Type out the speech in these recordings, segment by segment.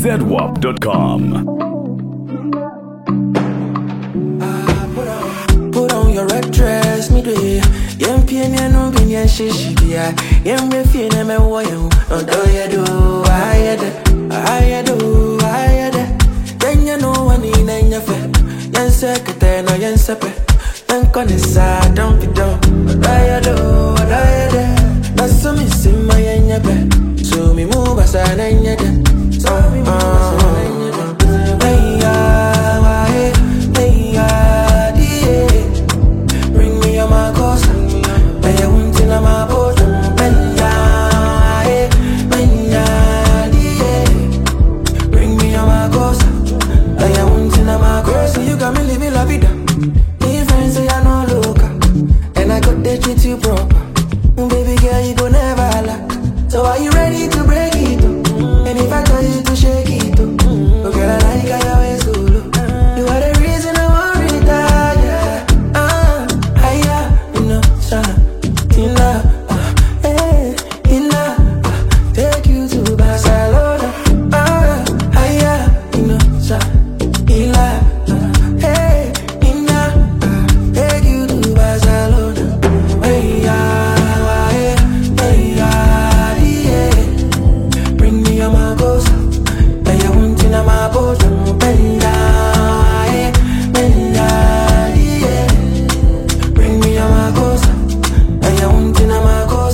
ZWAP.com. Put on your red dress, me do it. Yem piano no bin yan shishi bia. Yem me feel me woyo. No do ya do, I do. Then you know one in your fe. Yan secretary no yan sepe. Yan konisa don't be done. I do. That's so me see my yan be. So me move aside and ya de. So me move aside and ya de. Treat you proper, baby girl, you go never lack. So are you ready to break it? And if I tell you to shake it, oh girl, I like how your waist go low. You are the reason I want to retire. You know, take you to Barcelona. You know, take you to Barcelona. Bring me a Marcos, I want in a Marcos, bring me a Marcos, I want in a Marcos.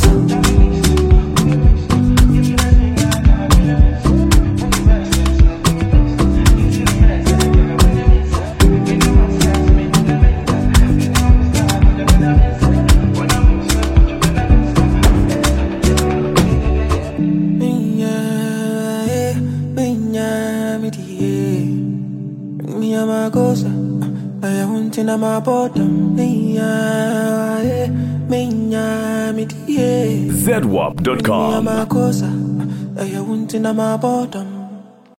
Bring me a Marcos, I want in a bottom. ZWAP.com. Bring me a Marcos, I want in a bottom.